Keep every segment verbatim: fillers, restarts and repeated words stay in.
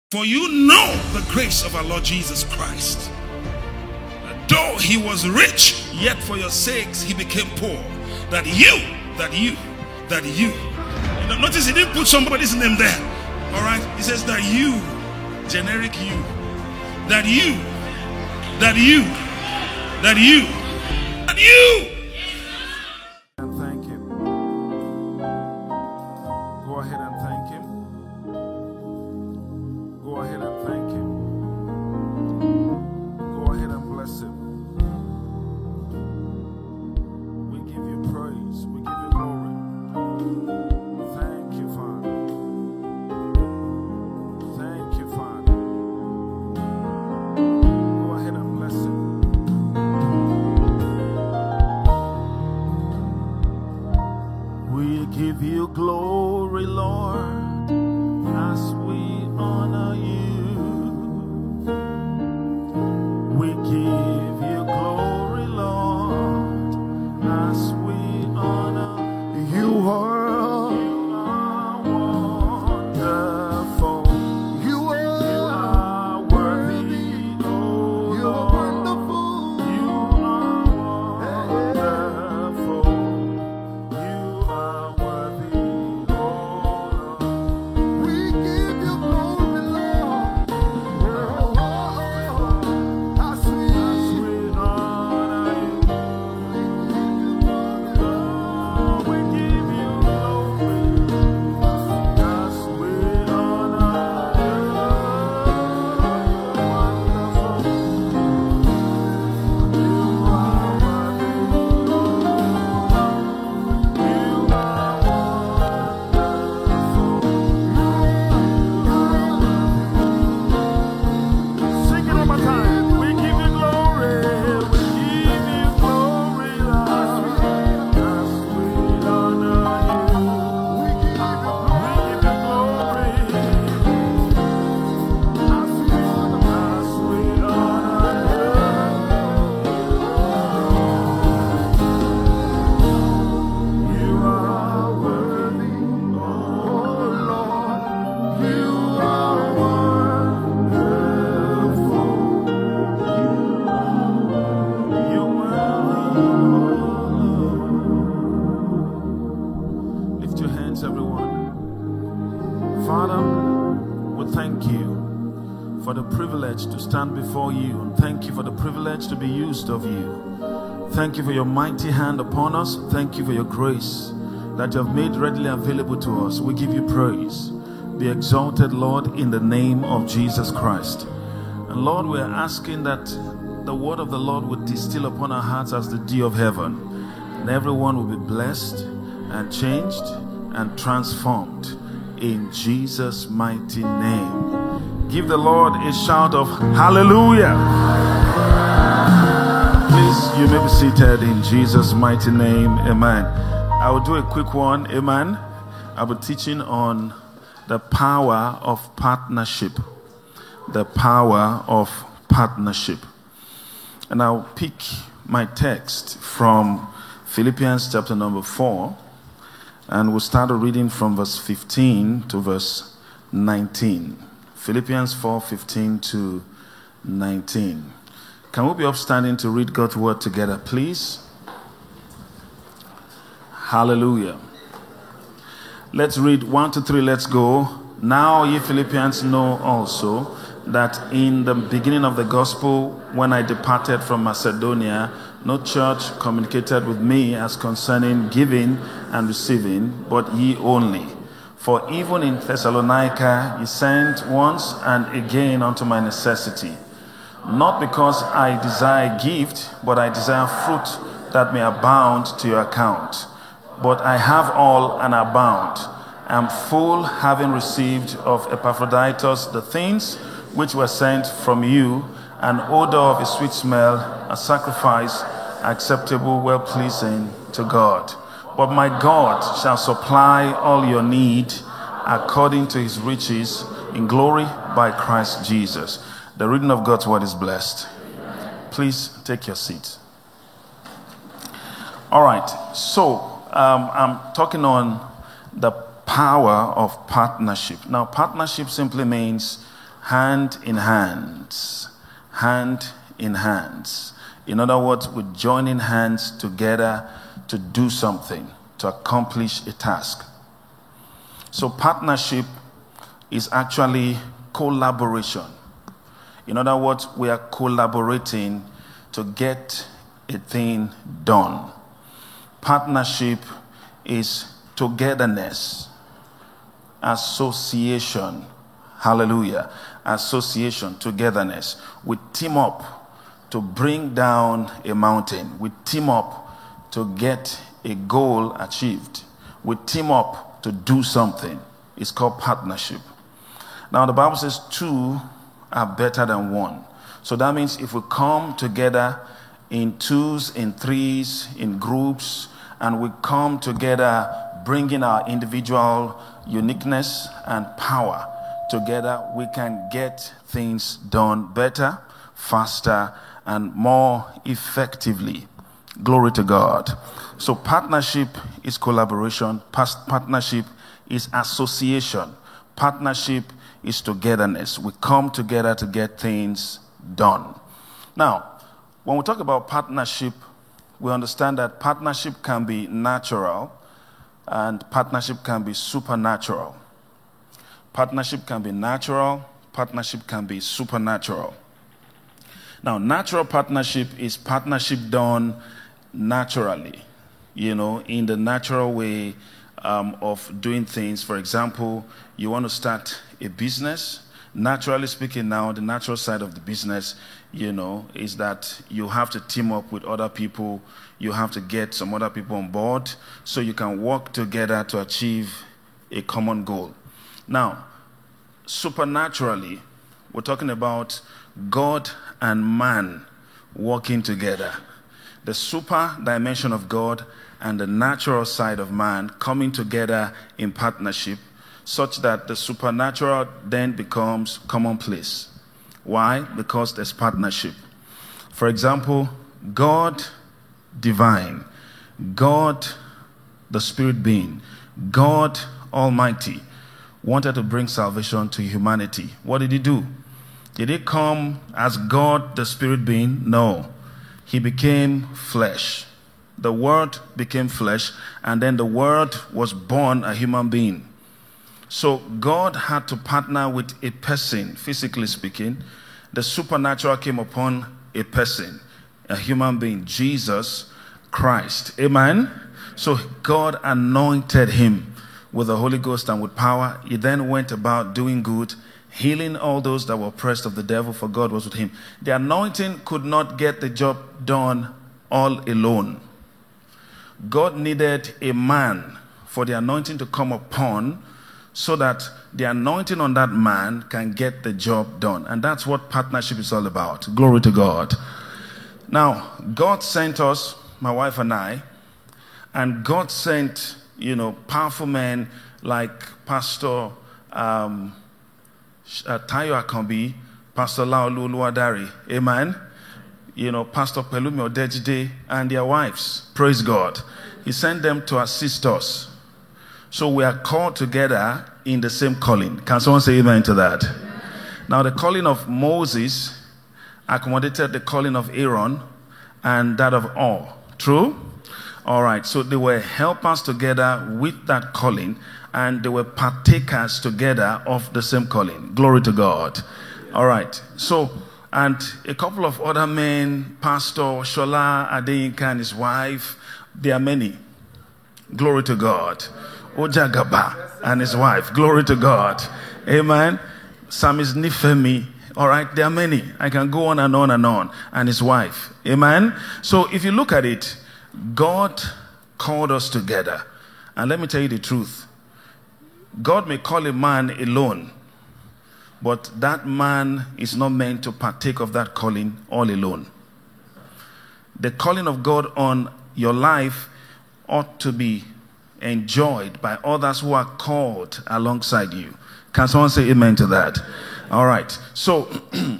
For you know the grace of our Lord Jesus Christ. Though he was rich, yet for your sakes he became poor. That you, that you, that you. You know, notice he didn't put somebody's name there. Alright? He says that you, generic you. That you, that you, that you, that you. And thank him. Go ahead and thank him. Go ahead and thank him. Go ahead and bless him. We give you praise. We give you glory. Thank you, Father. Thank you, Father. Go ahead and bless him. We give you glory, Lord, as we honor you. We give you glory, Lord, as we honor you. Are, you are wonderful. You are, you are worthy. Oh, you are wonderful. You are wonderful. You are worthy. Oh, Lord. We give you glory, Lord. Oh, as we, as we honor you. Oh, we give you glory. As we honor you. Wonderful. You are worthy. You are wonderful. Sing it one more time. We give you glory. We give you glory, Lord. As we honor you. We give you glory. As we honor you. You are worthy, oh Lord. You are wonderful. You're worthy, oh Lord. Lift your hands, everyone. Father, we thank you for the privilege to stand before you, and thank you for the privilege to be used of you. Thank you for your mighty hand upon us. Thank you for your grace that you have made readily available to us. We give you praise. Be exalted, Lord, in the name of Jesus Christ. And Lord, we are asking that the word of the Lord would distill upon our hearts as the dew of heaven. And everyone will be blessed and changed and transformed in Jesus' mighty name. Give the Lord a shout of hallelujah. Please, you may be seated in Jesus' mighty name. Amen. I will do a quick one. Amen. I'll be teaching on the power of partnership. The power of partnership. And I'll pick my text from Philippians chapter number four. And we'll start reading from verse fifteen to verse nineteen. Philippians four, fifteen to nineteen. Can we be upstanding to read God's word together, please? Hallelujah. Let's read one to three, let's go. Now ye Philippians know also that in the beginning of the gospel, when I departed from Macedonia, no church communicated with me as concerning giving and receiving, but ye only. For even in Thessalonica ye sent once and again unto my necessity. Not because I desire gift, but I desire fruit that may abound to your account. But I have all and abound. I am full, having received of Epaphroditus the things which were sent from you, an odor of a sweet smell, a sacrifice acceptable, well-pleasing to God. But my God shall supply all your need according to his riches in glory by Christ Jesus. The reading of God's word is blessed. Please take your seat. All right, so um, I'm talking on the power of partnership. Now, partnership simply means hand in hands. Hand in hands. In other words, we're joining hands together to do something, to accomplish a task. So partnership is actually collaboration. In other words, we are collaborating to get a thing done. Partnership is togetherness, association. Hallelujah. Association, togetherness. We team up to bring down a mountain. We team up to get a goal achieved. We team up to do something. It's called partnership. Now the Bible says two are better than one. So that means if we come together in twos, in threes, in groups, and we come together bringing our individual uniqueness and power together, we can get things done better, faster, and more effectively. Glory to God. So partnership is collaboration. Partnership is association. Partnership is togetherness. We come together to get things done. Now, when we talk about partnership, we understand that partnership can be natural and partnership can be supernatural. Partnership can be natural, partnership can be supernatural. Now, natural partnership is partnership done naturally, you know, in the natural way um, of doing things. For example, you want to start a business. Naturally speaking now, the natural side of the business, you know, is that you have to team up with other people. You have to get some other people on board so you can work together to achieve a common goal. Now, supernaturally, we're talking about God and man working together. The super dimension of God and the natural side of man coming together in partnership such that the supernatural then becomes commonplace. Why? Because there's partnership. For example, God divine, God the spirit being, God Almighty wanted to bring salvation to humanity. What did he do? Did he come as God the spirit being? No. He became flesh. The Word became flesh, and then the Word was born a human being. So God had to partner with a person, physically speaking. The supernatural came upon a person, a human being, Jesus Christ. Amen? So God anointed him with the Holy Ghost and with power. He then went about doing good, healing all those that were oppressed of the devil, for God was with him. The anointing could not get the job done all alone. God needed a man for the anointing to come upon so that the anointing on that man can get the job done. And that's what partnership is all about. Glory to God. Now, God sent us, my wife and I, and God sent, you know, powerful men like Pastor um, uh, Tayo Akambi, Pastor Laolu Oluwadari, amen? You know, Pastor Pelumi Odejide and their wives, praise God. He sent them to assist us. So we are called together in the same calling. Can someone say amen to that? Now, the calling of Moses accommodated the calling of Aaron and that of all. True? All right. So they were helpers together with that calling, and they were partakers together of the same calling. Glory to God. All right. So, and a couple of other men, Pastor Shola Adeyinka and his wife, there are many. Glory to God. Ojagaba and his wife. Glory to God. Amen. Samis Nifemi. All right. There are many. I can go on and on and on. And his wife. Amen. So if you look at it, God called us together. And let me tell you the truth. God may call a man alone, but that man is not meant to partake of that calling all alone. The calling of God on your life ought to be enjoyed by others who are called alongside you. Can someone say amen to that? All right. So,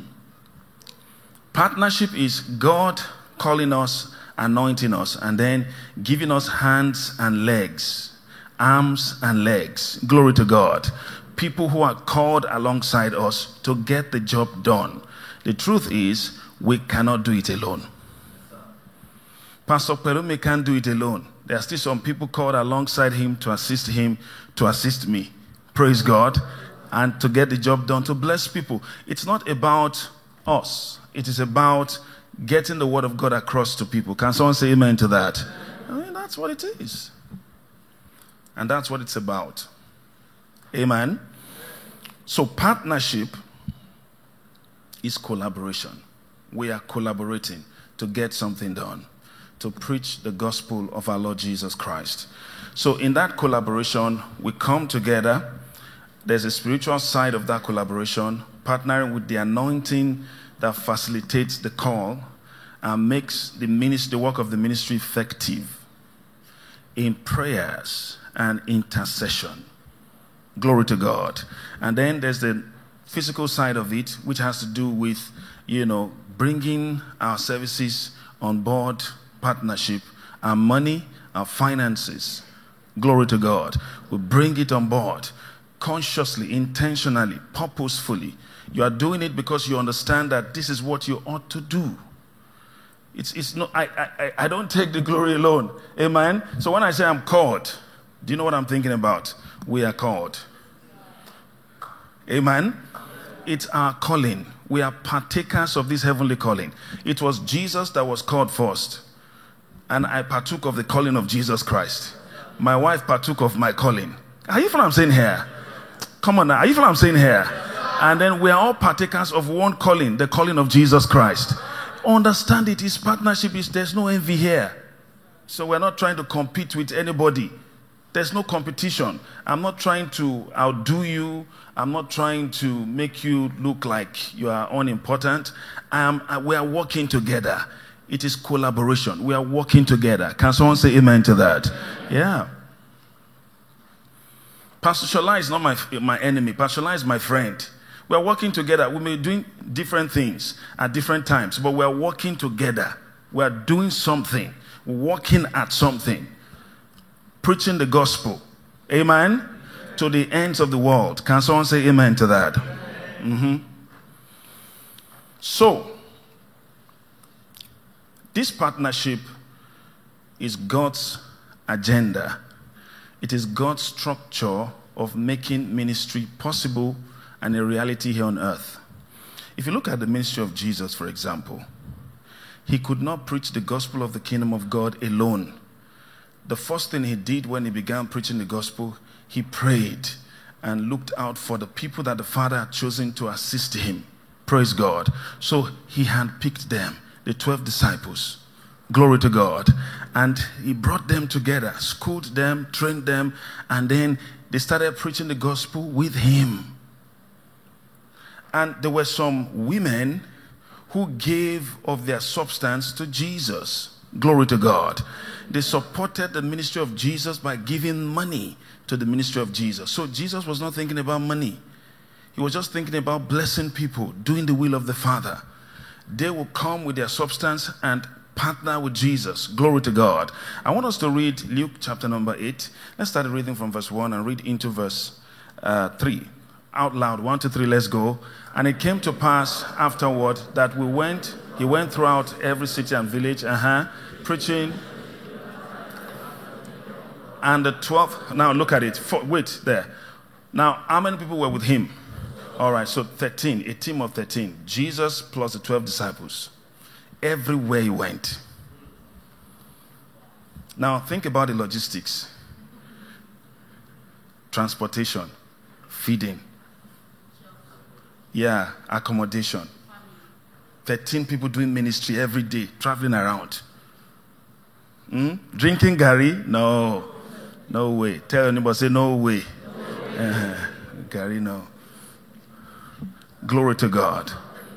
partnership is God calling us, anointing us, and then giving us hands and legs, arms and legs. Glory to God. people who are called alongside us to get the job done. The truth is, we cannot do it alone. Pastor Pelumi can't do it alone. There are still some people called alongside him to assist him, to assist me. Praise God. And to get the job done, to bless people. It's not about us. It is about getting the word of God across to people. Can someone say amen to that? I mean, that's what it is. And that's what it's about. Amen. So partnership is collaboration. We are collaborating to get something done, to preach the gospel of our Lord Jesus Christ. So in that collaboration, we come together. There's a spiritual side of that collaboration, partnering with the anointing that facilitates the call and makes the ministry, the work of the ministry effective in prayers and intercession. Glory to God. And then there's the physical side of it, which has to do with, you know, bringing our services on board, partnership, our money, our finances. Glory to God. We bring it on board consciously, intentionally, purposefully. You are doing it because you understand that this is what you ought to do. It's it's not. I I I don't take the glory alone. Amen. So when I say I'm called, do you know what I'm thinking about? We are called. Amen. It's our calling. We are partakers of this heavenly calling. It was Jesus that was called first, and I partook of the calling of Jesus Christ. My wife partook of my calling. Are you following what I'm saying here? Come on now. Are you following what I'm saying here? And then we are all partakers of one calling, the calling of Jesus Christ. Understand it. His partnership is, there's no envy here. So we're not trying to compete with anybody. There's no competition. I'm not trying to outdo you. I'm not trying to make you look like you are unimportant. Um, we are working together. It is collaboration. We are working together. Can someone say amen to that? Yeah. Pastor Shola is not my, my enemy. Pastor Shola is my friend. We are working together. We may be doing different things at different times, but we are working together. We are doing something. Working at something. Preaching the gospel. Amen? To the ends of the world. Can someone say amen to that? Mm-hmm. So, this partnership is God's agenda. It is God's structure of making ministry possible and a reality here on earth. If you look at the ministry of Jesus, for example, he could not preach the gospel of the kingdom of God alone. The first thing he did when he began preaching the gospel, he prayed and looked out for the people that the Father had chosen to assist him. Praise God. So he handpicked them, the twelve disciples. Glory to God. And he brought them together, schooled them, trained them, and then they started preaching the gospel with him. And there were some women who gave of their substance to Jesus. Glory to God. They supported the ministry of Jesus by giving money to the ministry of Jesus. So Jesus was not thinking about money. He was just thinking about blessing people, doing the will of the Father. They will come with their substance and partner with Jesus. Glory to God. I want us to read Luke chapter number eight. Let's start reading from verse one and read into verse uh, three. Out loud. One, two, three, let's go. And it came to pass afterward that we went, he went throughout every city and village, uh-huh, preaching. And the twelve, now look at it. For, wait, there. Now, how many people were with him? All right, so thirteen, a team of thirteen. Jesus plus the twelve disciples. Everywhere he went. Now, think about the logistics. Transportation, feeding. Yeah, accommodation. thirteen people doing ministry every day, traveling around. Hmm? Drinking Gary? No. No way. Tell anybody, say no way. No way. Uh, Gary, no. Glory to God.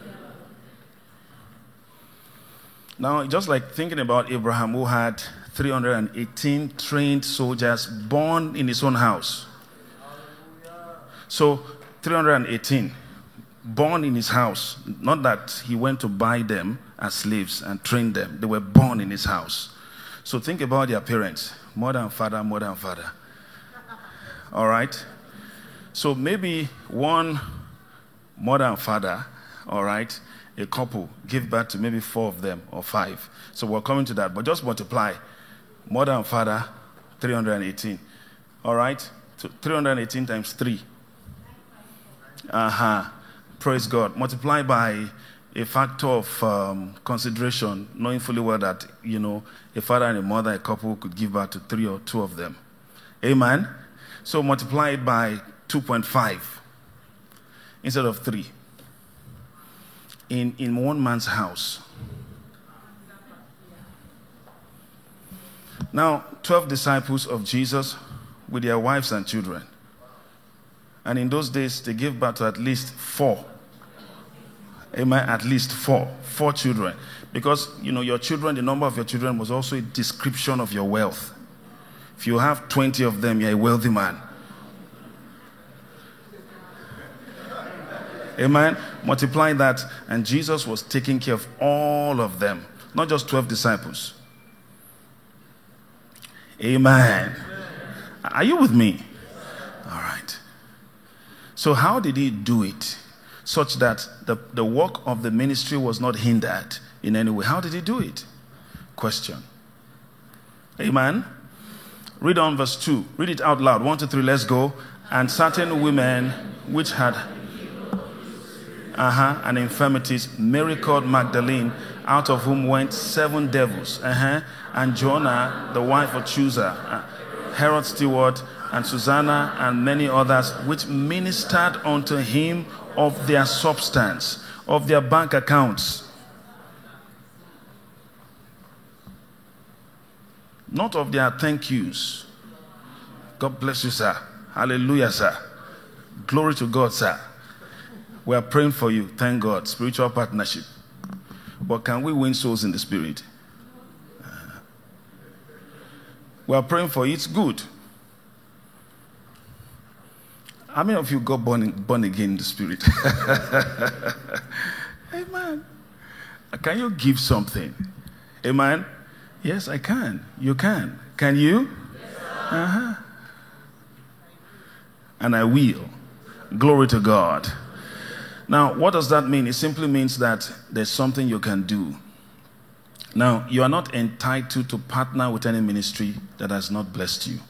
Now, just like thinking about Abraham, who had three hundred eighteen trained soldiers born in his own house. So, three hundred eighteen born in his house. Not that he went to buy them as slaves and train them. They were born in his house. So think about their parents. Mother and father, mother and father. All right? So maybe one mother and father, all right, a couple give birth to maybe four of them or five. So we're coming to that, but just multiply mother and father, three hundred eighteen. All right, so three hundred eighteen times three. Uh-huh. Praise God. Multiply by a factor of um, consideration, knowing fully well that, you know, a father and a mother, a couple could give birth to three or two of them. Amen? So multiply it by two point five instead of three. In, in one man's house. Now, twelve disciples of Jesus with their wives and children. And in those days, they gave birth to at least four. Amen. At least four. Four children. Because, you know, your children, the number of your children was also a description of your wealth. If you have twenty of them, you're a wealthy man. Amen. Multiply that. And Jesus was taking care of all of them. Not just twelve disciples. Amen. Are you with me? All right. So how did he do it? Such that the, the work of the ministry was not hindered in any way. How did he do it? Question. Amen. Read on verse two. Read it out loud. One, two, three, let's go. And certain women which had uh-huh, and infirmities, Mary called Magdalene, out of whom went seven devils, uh-huh, and Joanna, the wife of Chuza, uh, Herod steward, and Susanna, and many others, which ministered unto him of their substance, of their bank accounts. Not of their thank yous. God bless you, sir. Hallelujah, sir. Glory to God, sir. We are praying for you. Thank God. Spiritual partnership. But can we win souls in the spirit? Uh, we are praying for you. It's good. How many of you got born, born again in the spirit? Amen. Can you give something? Amen. Yes, I can. You can. Can you? Yes, uh-huh. And I will. Glory to God. Now, what does that mean? It simply means that there's something you can do. Now, you are not entitled to partner with any ministry that has not blessed you.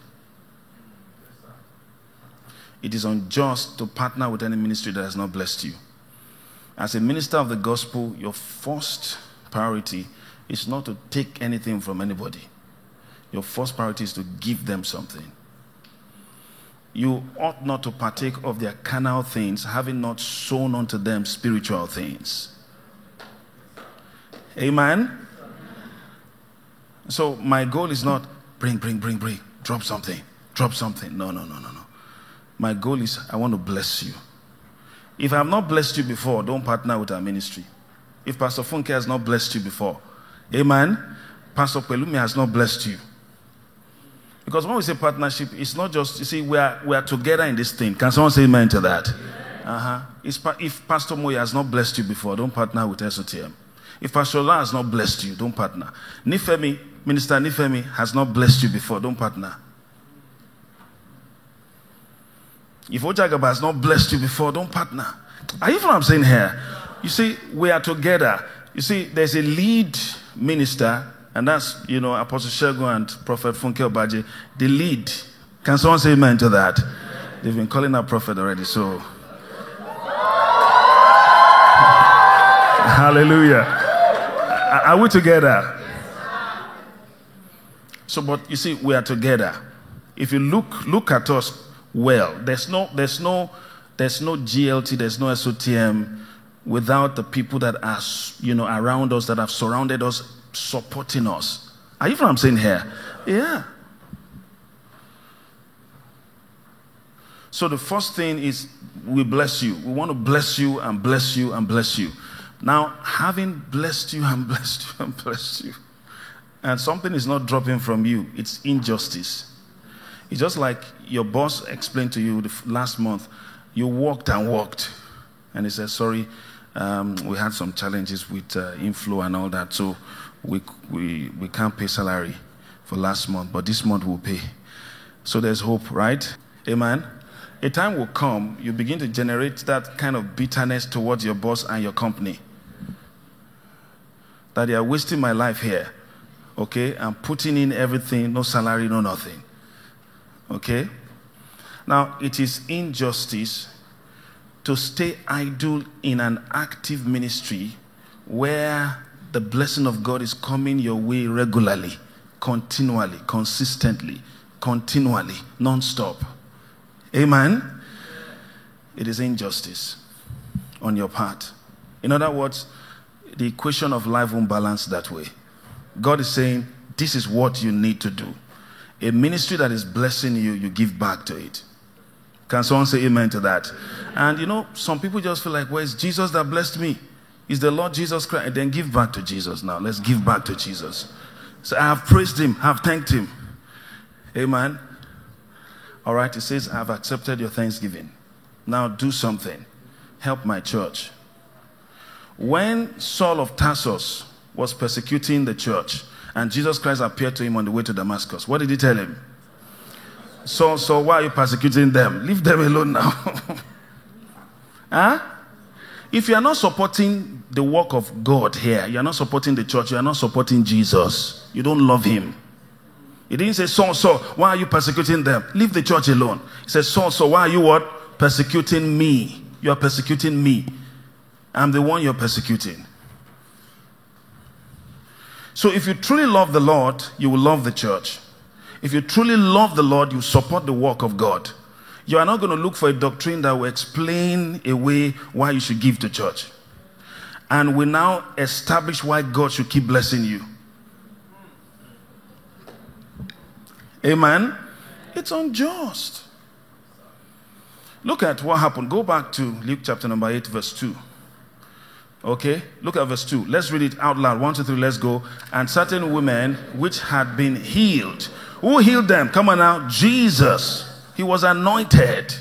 It is unjust to partner with any ministry that has not blessed you. As a minister of the gospel, your first priority is not to take anything from anybody. Your first priority is to give them something. You ought not to partake of their carnal things, having not sown unto them spiritual things. Amen? So my goal is not bring, bring, bring, bring, drop something, drop something. No, no, no, no, no. My goal is I want to bless you. If I have not blessed you before, don't partner with our ministry. If Pastor Funke has not blessed you before, amen, Pastor Pelumi has not blessed you. Because when we say partnership, it's not just, you see, we are, we are together in this thing. Can someone say amen to that? Uh-huh. If Pastor Moya has not blessed you before, don't partner with S O T M. If Pastor Ola has not blessed you, don't partner. Nifemi, Minister Nifemi has not blessed you before, don't partner. If Ojagaba has not blessed you before, don't partner. Are you what I'm saying here? You see, we are together. You see, there's a lead minister, and that's, you know, Apostle Shegun and Prophet Funke Obaje, the lead. Can someone say amen to that? They've been calling our prophet already, so. Hallelujah. Are we together? So, but you see, we are together. If you look, look at us well, there's no, there's no, there's no G L T, there's no S O T M without the people that are, you know, around us, that have surrounded us, supporting us. Are you what I'm saying here? Yeah. So the first thing is we bless you. We want to bless you and bless you and bless you. Now, having blessed you and blessed you and blessed you, and something is not dropping from you, it's injustice. It's just like your boss explained to you the last month, you walked and walked, and he said, sorry, um, we had some challenges with uh, inflow and all that, so we, we, we can't pay salary for last month, but this month we'll pay. So there's hope, right? Amen? a time will come, you begin to generate that kind of bitterness towards your boss and your company. That they are wasting my life here. Okay? I'm putting in everything, no salary, no nothing. Okay? Now, it is injustice to stay idle in an active ministry where the blessing of God is coming your way regularly, continually, consistently, continually, non-stop. Amen? It is injustice on your part. In other words, the equation of life won't balance that way. God is saying, this is what you need to do. A ministry that is blessing you, you give back to it. Can someone say amen to that? And you know, some people just feel like, well, it's Jesus that blessed me. It's the Lord Jesus Christ. And then give back to Jesus now. Let's give back to Jesus. So I have praised him, I have thanked him. Amen. All right, it says, I have accepted your thanksgiving. Now do something. Help my church. When Saul of Tarsus was persecuting the church, and Jesus Christ appeared to him on the way to Damascus, what did he tell him? So, so why are you persecuting them? Leave them alone now. Huh? If you are not supporting the work of God here, you are not supporting the church, you are not supporting Jesus. You don't love him. He didn't say, so, so, why are you persecuting them? Leave the church alone. He said, so, so, why are you what? Persecuting me. You are persecuting me. I'm the one you're persecuting. So if you truly love the Lord, you will love the church. If you truly love the Lord, you support the work of God. You are not going to look for a doctrine that will explain away why you should give to church. And will now establish why God should keep blessing you. Amen? It's unjust. Look at what happened. Go back to Luke chapter number eight, verse two. Okay? Look at verse two. Let's read it out loud. One, two, three, let's go. And certain women which had been healed. Who healed them? Come on now. Jesus. He was anointed.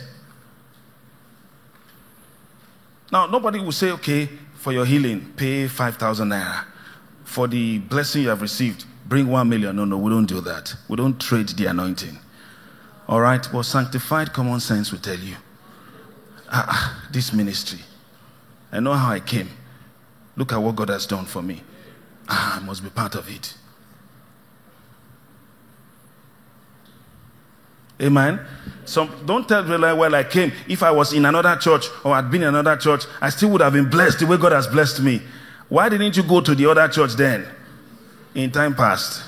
Now, nobody will say, okay, for your healing, pay five thousand naira. For the blessing you have received, bring one million. No, no, we don't do that. We don't trade the anointing. All right? But sanctified common sense will tell you, ah, this ministry, I know how I came. Look at what God has done for me. Ah, I must be part of it. Amen. So don't tell me like, well, I came. If I was in another church or had been in another church, I still would have been blessed the way God has blessed me. Why didn't you go to the other church then? In time past.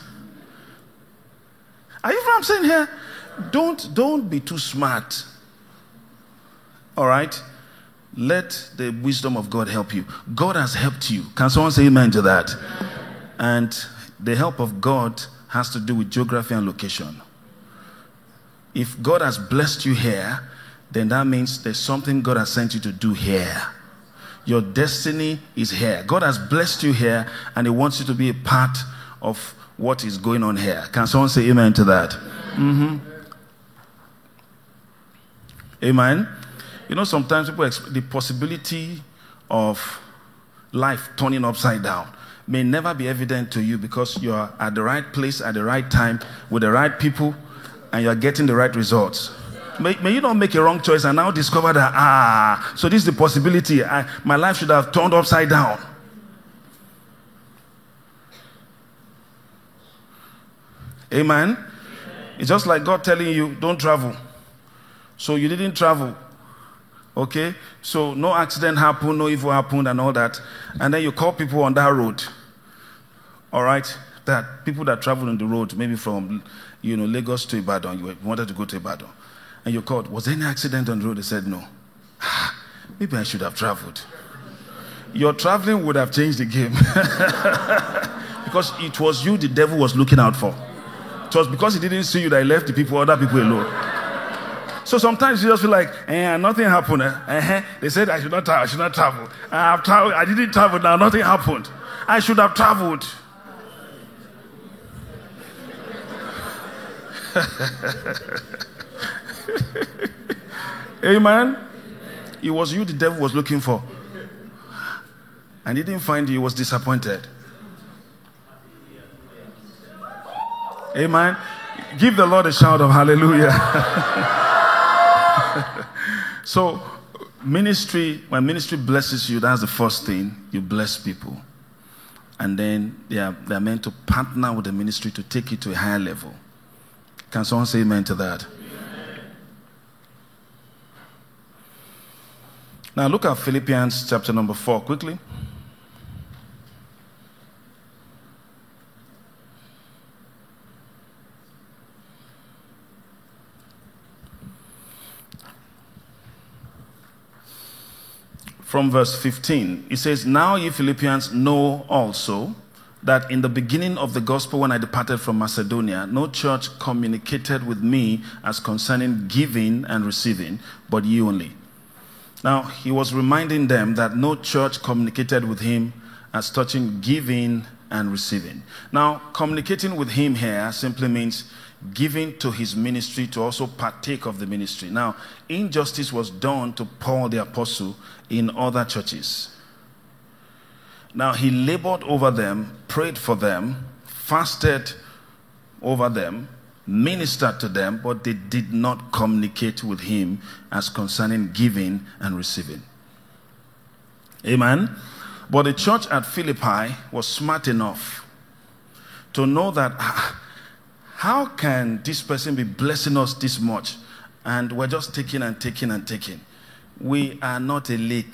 Are you what I'm saying here? Don't, don't be too smart. All right? Let the wisdom of God help you. God has helped you. Can someone say amen to that? And the help of God has to do with geography and location. If God has blessed you here, then that means there's something God has sent you to do here. Your destiny is here. God has blessed you here, and he wants you to be a part of what is going on here. Can someone say amen to that? Mm-hmm. Amen. You know, sometimes people expect the possibility of life turning upside down may never be evident to you because you are at the right place at the right time with the right people and you are getting the right results. May, may you not make a wrong choice and now discover that, ah, so this is the possibility. I, my life should have turned upside down. Amen. It's just like God telling you, don't travel. So you didn't travel. Okay? So no accident happened, no evil happened and all that. And then you call people on that road. All right? That people that travel on the road, maybe from, you know, Lagos to Ibadan, you wanted to go to Ibadan. And you called, was there any accident on the road? They said no. Maybe I should have traveled. Your traveling would have changed the game. Because it was you the devil was looking out for. It was because he didn't see you that he left the people, other people alone. So sometimes you just feel like, eh, nothing happened. Eh? Uh-huh. They said I should not travel. I should not travel. I have traveled. I didn't travel. Now nothing happened. I should have traveled. Amen. It was you the devil was looking for, and he didn't find you. He was disappointed. Amen. Give the Lord a shout of hallelujah. So ministry, when ministry blesses you, that's the first thing. You bless people. And then they are, they are meant to partner with the ministry to take it to a higher level. Can someone say amen to that? Amen. Now look at Philippians chapter number four quickly. From verse fifteen, it says, "Now ye Philippians know also that in the beginning of the gospel when I departed from Macedonia, no church communicated with me as concerning giving and receiving, but ye only." Now, he was reminding them that no church communicated with him as touching giving and receiving. Now, communicating with him here simply means giving to his ministry to also partake of the ministry. Now, injustice was done to Paul the apostle in other churches. Now, he labored over them, prayed for them, fasted over them, ministered to them, but they did not communicate with him as concerning giving and receiving. Amen? But the church at Philippi was smart enough to know that, how can this person be blessing us this much? And we're just taking and taking and taking. We are not a lake.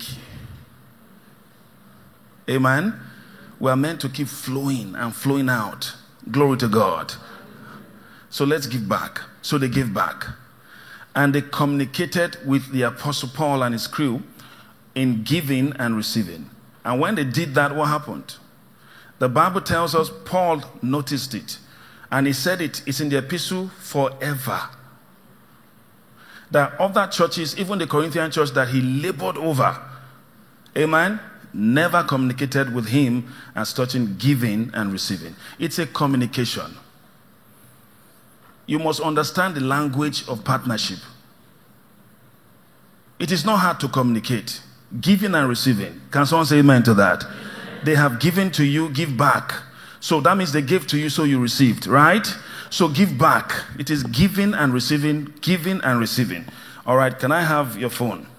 Amen? We are meant to keep flowing and flowing out. Glory to God. So let's give back. So they gave back. And they communicated with the Apostle Paul and his crew in giving and receiving. And when they did that, what happened? The Bible tells us Paul noticed it. And he said it, it's in the epistle forever. There are other churches, even the Corinthian church that he labored over, amen, never communicated with him as touching giving and receiving. It's a communication. You must understand the language of partnership. It is not hard to communicate. Giving and receiving. Can someone say amen to that? Amen. They have given to you, give back. So that means they gave to you, so you received, right? So give back. It is giving and receiving, giving and receiving. All right, can I have your phone?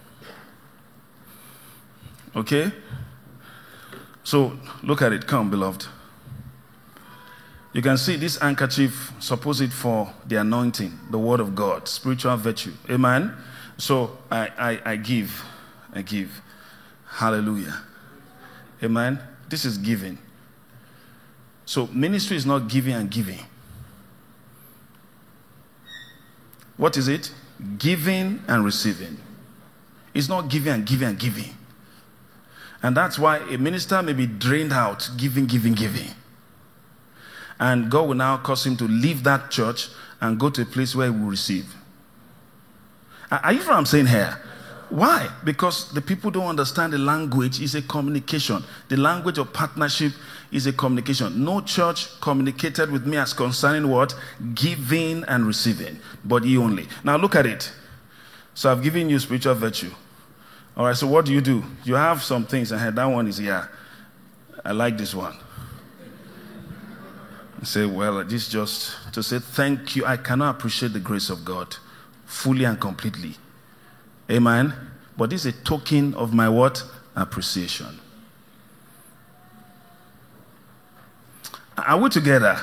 Okay? So look at it. Come, beloved. You can see this handkerchief, suppose it for the anointing, the word of God, spiritual virtue. Amen? So I, I, I give. I give. Hallelujah. Amen? This is giving. So ministry is not giving and giving. What is it? Giving and receiving. It's not giving and giving and giving. And that's why a minister may be drained out, giving, giving, giving. And God will now cause him to leave that church and go to a place where he will receive. Are you hearing what I'm saying here? Why? Because the people don't understand the language. It's a communication. The language of partnership is a communication. No church communicated with me as concerning what? Giving and receiving, but ye only. Now look at it. So I've given you spiritual virtue. All right, so what do you do? You have some things ahead. That one is here. I like this one. I say, well, this is just to say thank you. I cannot appreciate the grace of God fully and completely. Amen. But this is a token of my what? Appreciation. Are we together?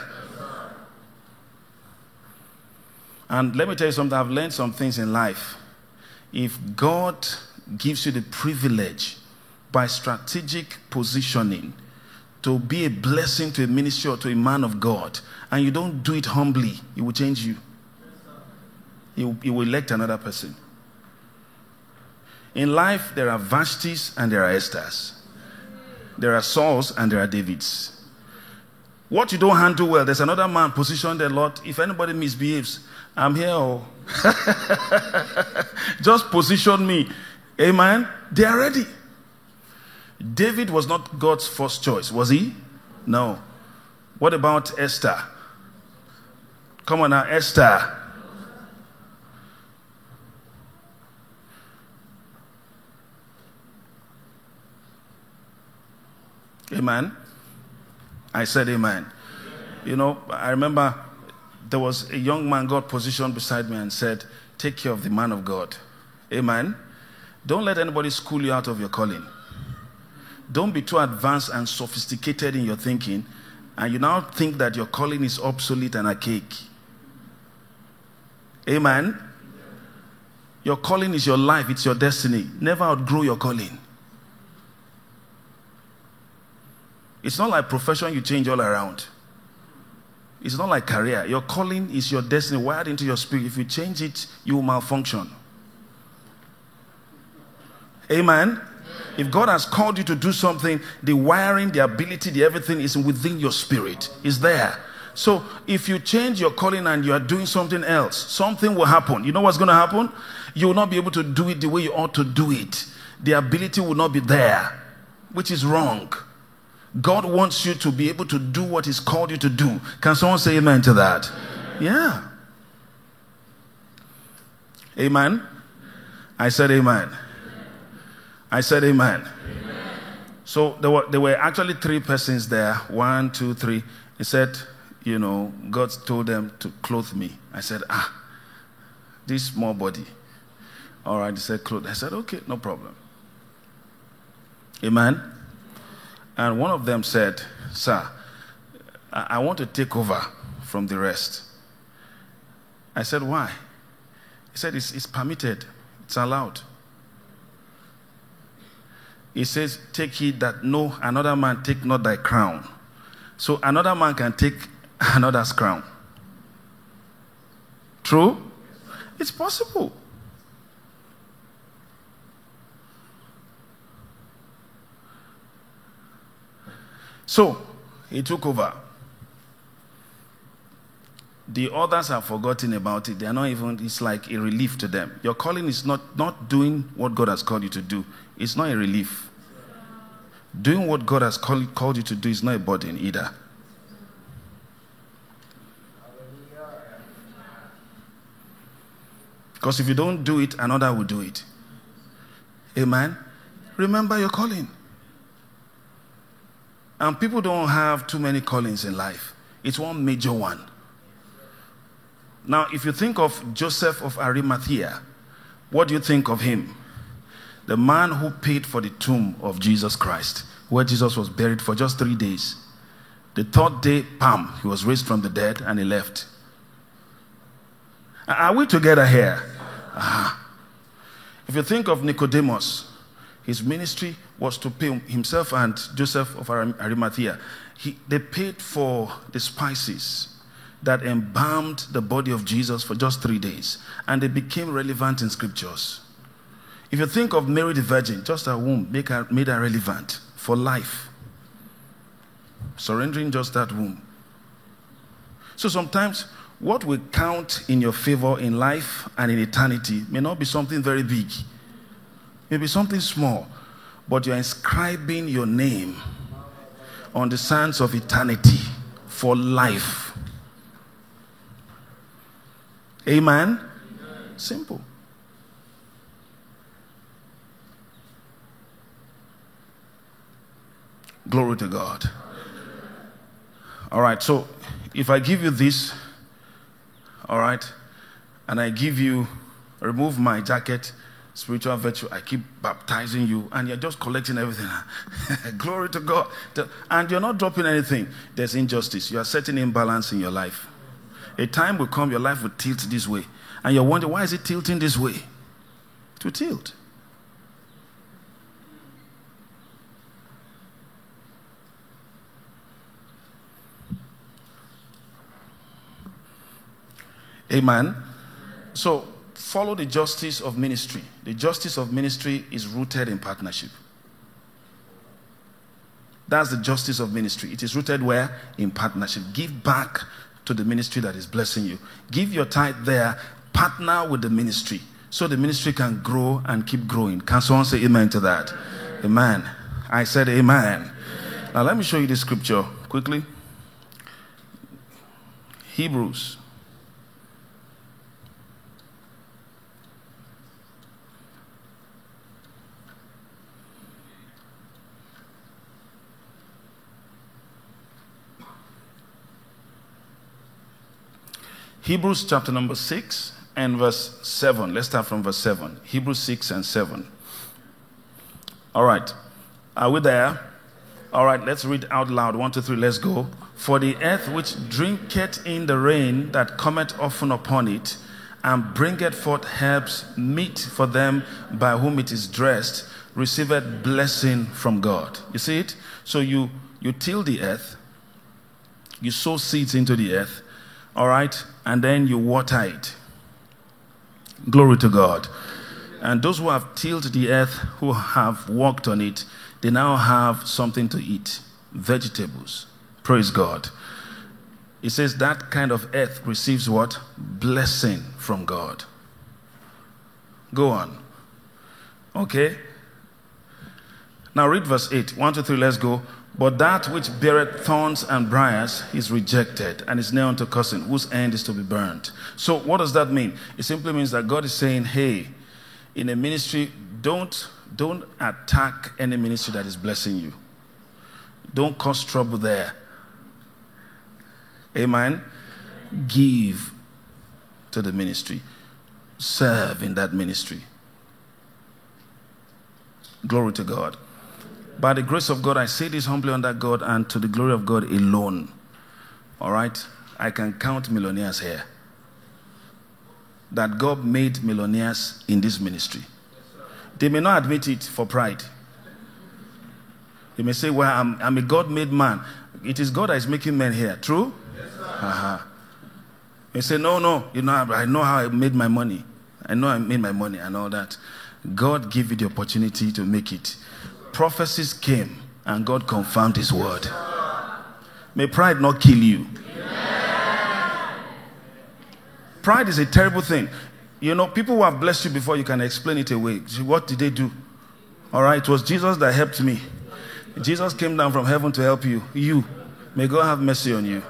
And let me tell you something. I've learned some things in life. If God gives you the privilege by strategic positioning to be a blessing to a ministry or to a man of God, and you don't do it humbly, it will change you. He will, he will elect another person. In life, there are Vashtis and there are Esthers. There are Sauls and there are Davids. What you don't handle well, there's another man positioned there, Lord. If anybody misbehaves, I'm here. Oh. Just position me. Amen. They are ready. David was not God's first choice, was he? No. What about Esther? Come on now, Esther. Amen. I said amen. Amen. You know, I remember there was a young man God positioned beside me and said, take care of the man of God. Amen. Don't let anybody school you out of your calling. Don't be too advanced and sophisticated in your thinking, and you now think that your calling is obsolete and archaic. Amen? Your calling is your life, it's your destiny. Never outgrow your calling. It's not like profession you change all around. It's not like career. Your calling is your destiny wired into your spirit. If you change it, you will malfunction. Amen? If God has called you to do something, the wiring, the ability, the everything is within your spirit. It's there. So if you change your calling and you are doing something else, something will happen. You know what's going to happen? You will not be able to do it the way you ought to do it. The ability will not be there, which is wrong. God wants you to be able to do what He's called you to do. Can someone say amen to that? Yeah. Amen? I said amen. I said amen. Amen. So there were there were actually three persons there. One, two, three. He said, you know, God told them to clothe me. I said, ah, this small body. All right, he said, clothe. I said, okay, no problem. Amen. And one of them said, sir, I, I want to take over from the rest. I said, why? He said, it's, it's permitted. It's allowed. He says, take heed that no another man take not thy crown. So another man can take another's crown. True? It's possible. So he took over. The others have forgotten about it. They are not even, it's like a relief to them. Your calling is not, not doing what God has called you to do. It's not a relief. Doing what God has called, called you to do is not a burden either. Because if you don't do it, another will do it. Amen? Remember your calling. And people don't have too many callings in life. It's one major one. Now, if you think of Joseph of Arimathea, what do you think of him? The man who paid for the tomb of Jesus Christ, where Jesus was buried for just three days. The third day, pam, he was raised from the dead and he left. Are we together here? Uh-huh. If you think of Nicodemus, his ministry was to pay himself and Joseph of Arimathea. He, they paid for the spices that embalmed the body of Jesus for just three days. And they became relevant in scriptures. If you think of Mary the Virgin, just her womb make her, made her relevant for life. Surrendering just that womb. So sometimes what will count in your favor in life and in eternity may not be something very big. Maybe something small. But you're inscribing your name on the sands of eternity for life. Amen? Amen. Simple. Glory to God. All right, so if I give you this, all right, and I give you, remove my jacket, spiritual virtue, I keep baptizing you, and you're just collecting everything. Glory to God. And you're not dropping anything. There's injustice. You are setting imbalance in your life. A time will come, your life will tilt this way. And you're wondering, why is it tilting this way? To tilt. Amen. So, follow the justice of ministry. The justice of ministry is rooted in partnership. That's the justice of ministry. It is rooted where? In partnership. Give back to the ministry that is blessing you. Give your tithe there. Partner with the ministry so the ministry can grow and keep growing. Can someone say amen to that? Amen. Amen. I said amen. Amen. Now let me show you this scripture quickly. Hebrews. Hebrews chapter number six and verse seven. Let's start from verse seven. Hebrews six and seven. All right. Are we there? All right, let's read out loud. One, two, three, let's go. For the earth which drinketh in the rain that cometh often upon it, and bringeth forth herbs meet for them by whom it is dressed, receiveth blessing from God. You see it? So you, you till the earth, you sow seeds into the earth, all right, and then you water it. Glory to God. And those who have tilled the earth, who have walked on it, they now have something to eat, vegetables. Praise God. It says that kind of earth receives what? Blessing from God. Go on. Okay. Now read verse eight. One, two, three, let's go. But that which beareth thorns and briars is rejected, and is nailed unto cursing, whose end is to be burnt. So what does that mean? It simply means that God is saying, hey, in a ministry, don't, don't attack any ministry that is blessing you. Don't cause trouble there. Amen? Give to the ministry. Serve in that ministry. Glory to God. By the grace of God, I say this humbly under God and to the glory of God alone. All right? I can count millionaires here. That God made millionaires in this ministry. They may not admit it for pride. They may say, well, I'm, I'm a God-made man. It is God that is making men here. True? Yes, sir. Uh-huh. They say, no, no. You know, I know how I made my money. I know I made my money and all that. God gave you the opportunity to make it. Prophecies came and God confirmed his word. May pride not kill you. Pride is a terrible thing. You know, people who have blessed you before, you can explain it away. What did they do? All right, it was Jesus that helped me. Jesus came down from heaven to help you. You. May God have mercy on you.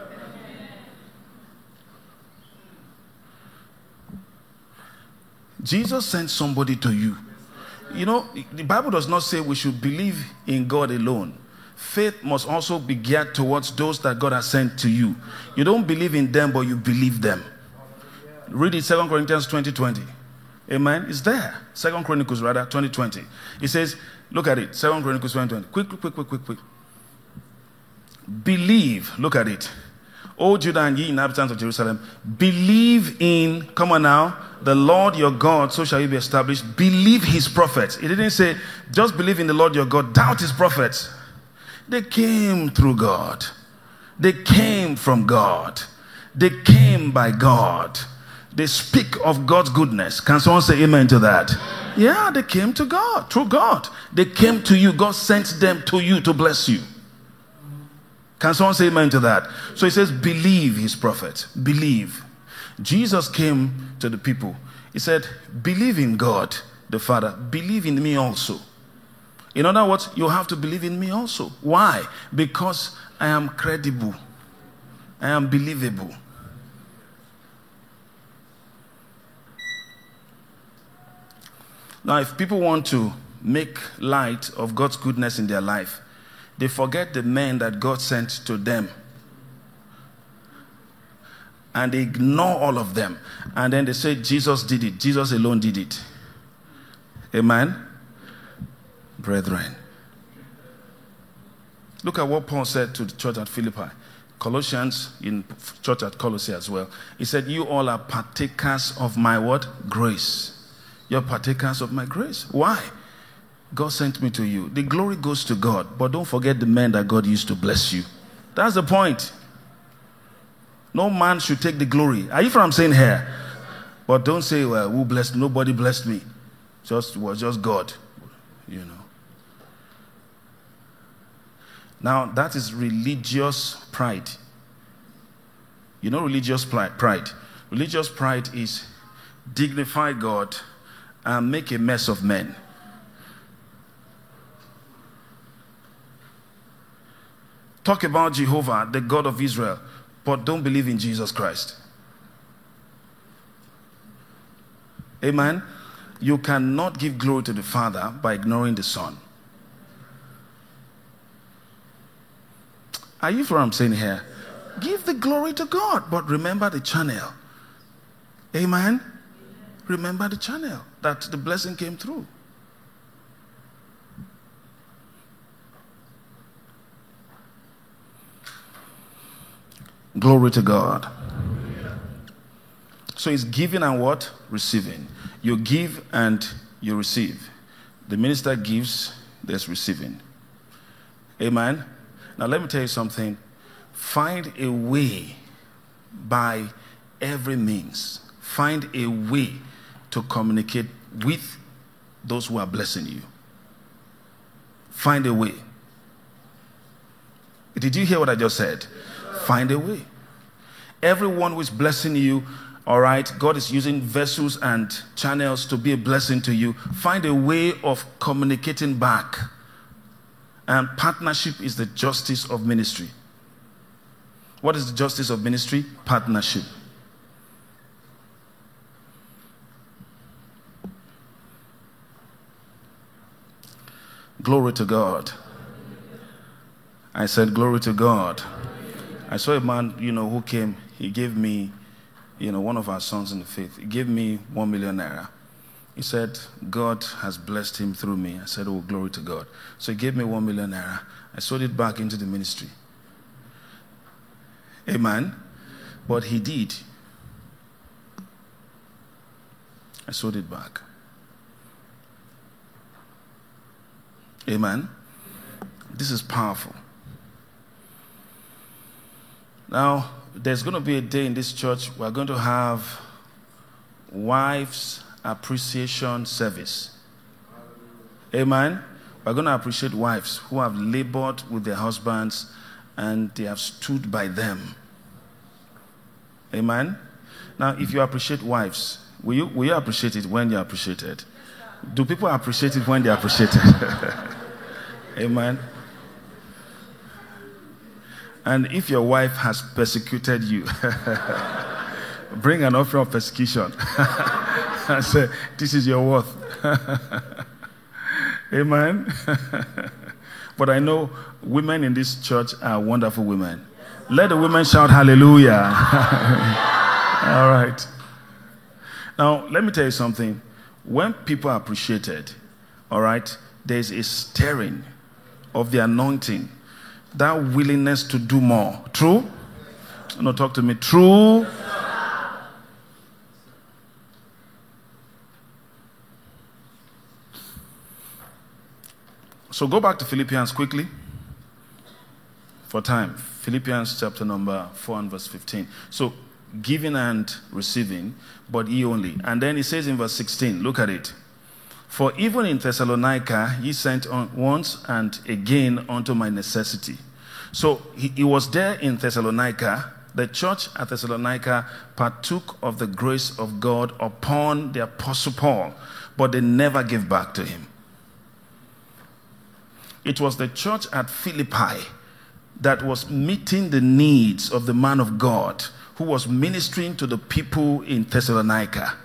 Jesus sent somebody to you. You know, the Bible does not say we should believe in God alone. Faith must also be geared towards those that God has sent to you. You don't believe in them, but you believe them. Read it, Second Corinthians twenty twenty. Amen. It's there. Second Chronicles, rather, twenty twenty. It says, look at it. Second Chronicles twenty twenty. Quick, quick, quick, quick, quick, quick. Believe. Look at it. O Judah and ye inhabitants of Jerusalem, believe in, come on now, the Lord your God, so shall you be established. Believe his prophets. It didn't say, just believe in the Lord your God, doubt his prophets. They came through God. They came from God. They came by God. They speak of God's goodness. Can someone say amen to that? Yeah, they came to God, through God. They came to you. God sent them to you to bless you. Can someone say amen to that? So he says, believe his prophets. Believe. Jesus came to the people. He said, believe in God, the Father. Believe in me also. In other words, you have to believe in me also. Why? Because I am credible. I am believable. Now, if people want to make light of God's goodness in their life, they forget the men that God sent to them. And they ignore all of them. And then they say, Jesus did it. Jesus alone did it. Amen? Brethren. Look at what Paul said to the church at Philippi. Colossians, in church at Colossae as well. He said, you all are partakers of my what? Grace. You're partakers of my grace. Why? God sent me to you. The glory goes to God. But don't forget the men that God used to bless you. That's the point. No man should take the glory. Are you from saying here? But don't say, well, who blessed? Nobody blessed me. Just, it was just God. You know. Now, that is religious pride. You know religious pride? Religious pride is dignify God and make a mess of men. Talk about Jehovah, the God of Israel, but don't believe in Jesus Christ. Amen? You cannot give glory to the Father by ignoring the Son. Are you for what I'm saying here? Give the glory to God, but remember the channel. Amen? Remember the channel that the blessing came through. Glory to God. So it's giving and what? Receiving. You give and you receive. The minister gives, there's receiving. Amen. Now let me tell you something. Find a way by every means. Find a way to communicate with those who are blessing you. Find a way. Did you hear what I just said? Find a way. Everyone who is blessing you, all right, God is using vessels and channels to be a blessing to you. Find a way of communicating back. And partnership is the justice of ministry. What is the justice of ministry? Partnership. Glory to God. I said, glory to God. I saw a man, you know, who came. He gave me, you know, one of our sons in the faith. He gave me one million naira. He said, God has blessed him through me. I said, oh, glory to God. So he gave me one million naira. I sold it back into the ministry. Amen. But he did. I sold it back. Amen. This is powerful. Now, there's going to be a day in this church we're going to have wives appreciation service. Amen. We're going to appreciate wives who have labored with their husbands and they have stood by them. Amen. Now, if you appreciate wives, will you, will you appreciate it when you're appreciated? Do people appreciate it when they're appreciated? Amen. And if your wife has persecuted you, bring an offering of persecution. And say, this is your worth. Amen. But I know women in this church are wonderful women. Let the women shout hallelujah. All right. Now, let me tell you something. When people are appreciated, all right, there's a stirring of the anointing, that willingness to do more. True? No, talk to me. True? So go back to Philippians quickly for time. Philippians chapter number four and verse fifteen. So giving and receiving, but ye only. And then he says in verse sixteen, look at it. For even in Thessalonica ye sent on once and again unto my necessity. So he, he was there in Thessalonica. The church at Thessalonica partook of the grace of God upon the Apostle Paul, but they never gave back to him. It was the church at Philippi that was meeting the needs of the man of God who was ministering to the people in Thessalonica.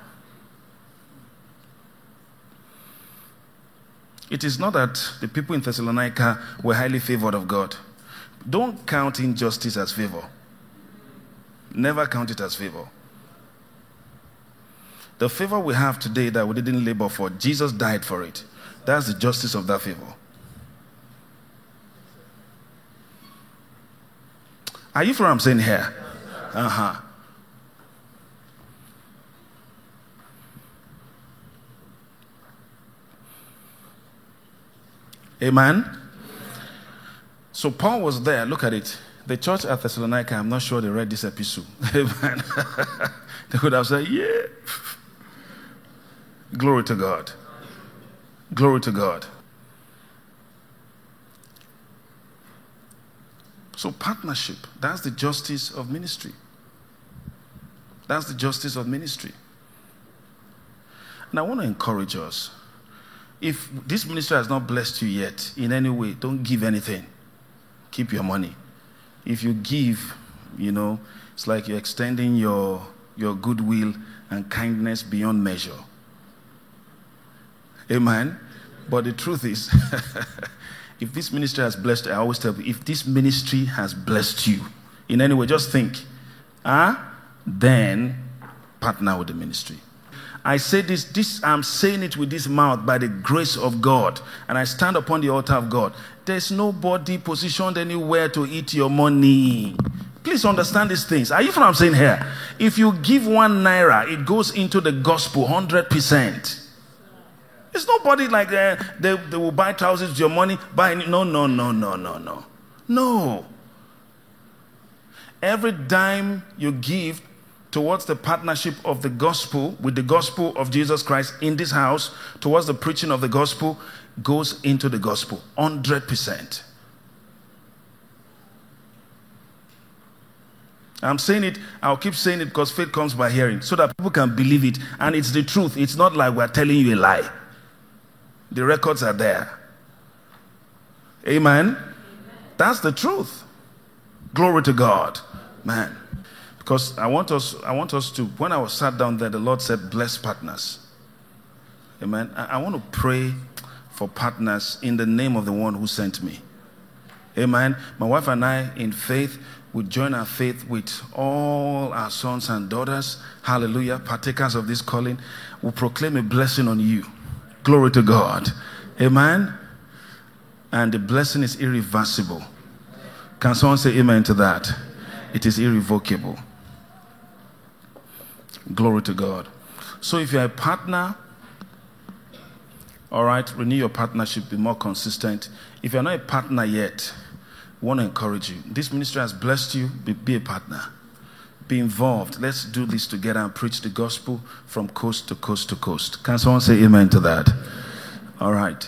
It is not that the people in Thessalonica were highly favored of God. Don't count injustice as favor. Never count it as favor. The favor we have today that we didn't labor for, Jesus died for it. That's the justice of that favor. Are you from what I'm saying here? Uh-huh. Amen. So Paul was there. Look at it. The church at Thessalonica, I'm not sure they read this epistle. Amen. They could have said, yeah. Glory to God. Glory to God. So partnership, that's the justice of ministry. That's the justice of ministry. And I want to encourage us. If this ministry has not blessed you yet in any way, don't give anything. Keep your money. If you give, you know, it's like you're extending your, your goodwill and kindness beyond measure. Amen? But the truth is, if this ministry has blessed, I always tell you, if this ministry has blessed you in any way, just think, ah, then partner with the ministry. I say this, this, I'm saying it with this mouth by the grace of God, and I stand upon the altar of God. There's nobody positioned anywhere to eat your money. Please understand these things. Are you from what I'm saying here? If you give one naira, it goes into the gospel one hundred percent. It's nobody like uh, they, they will buy trousers with your money. Buy no, no, no, no, no, no. No. Every dime you give towards the partnership of the gospel, with the gospel of Jesus Christ in this house, towards the preaching of the gospel, goes into the gospel. one hundred percent. I'm saying it, I'll keep saying it because faith comes by hearing, so that people can believe it. And it's the truth. It's not like we're telling you a lie. The records are there. Amen? Amen. That's the truth. Glory to God. Man. Because I want us, I want us to, when I was sat down there, the Lord said, bless partners. Amen. I, I want to pray for partners in the name of the one who sent me. Amen. My wife and I, in faith, we join our faith with all our sons and daughters. Hallelujah. Partakers of this calling. We proclaim a blessing on you. Glory to God. Amen. And the blessing is irreversible. Can someone say amen to that? It is irrevocable. Glory to God. So if you're a partner, all right, renew your partnership, be more consistent. If you're not a partner yet, I want to encourage you. This ministry has blessed you. Be, be a partner. Be involved. Let's do this together and preach the gospel from coast to coast to coast. Can someone say amen to that? All right.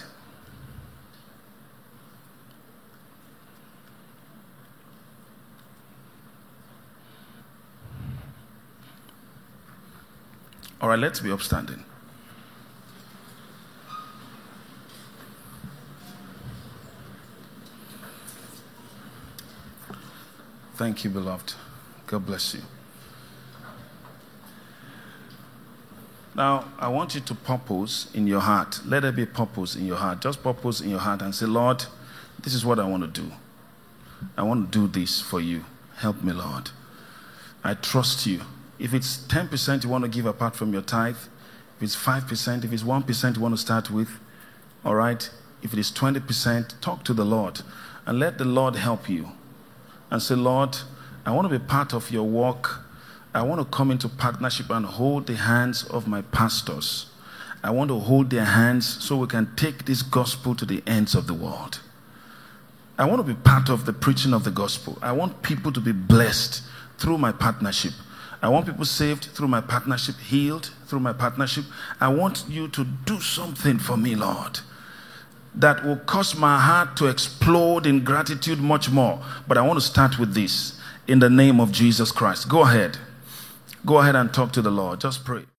All right, let's be upstanding. Thank you, beloved. God bless you. Now, I want you to purpose in your heart. Let there be purpose in your heart. Just purpose in your heart and say, Lord, this is what I want to do. I want to do this for you. Help me, Lord. I trust you. If it's ten percent you want to give apart from your tithe, if it's five percent, if it's one percent you want to start with, all right? If it is twenty percent, talk to the Lord and let the Lord help you. And say, Lord, I want to be part of your work. I want to come into partnership and hold the hands of my pastors. I want to hold their hands so we can take this gospel to the ends of the world. I want to be part of the preaching of the gospel. I want people to be blessed through my partnership. I want people saved through my partnership, healed through my partnership. I want you to do something for me, Lord, that will cause my heart to explode in gratitude much more. But I want to start with this in the name of Jesus Christ. Go ahead. Go ahead and talk to the Lord. Just pray.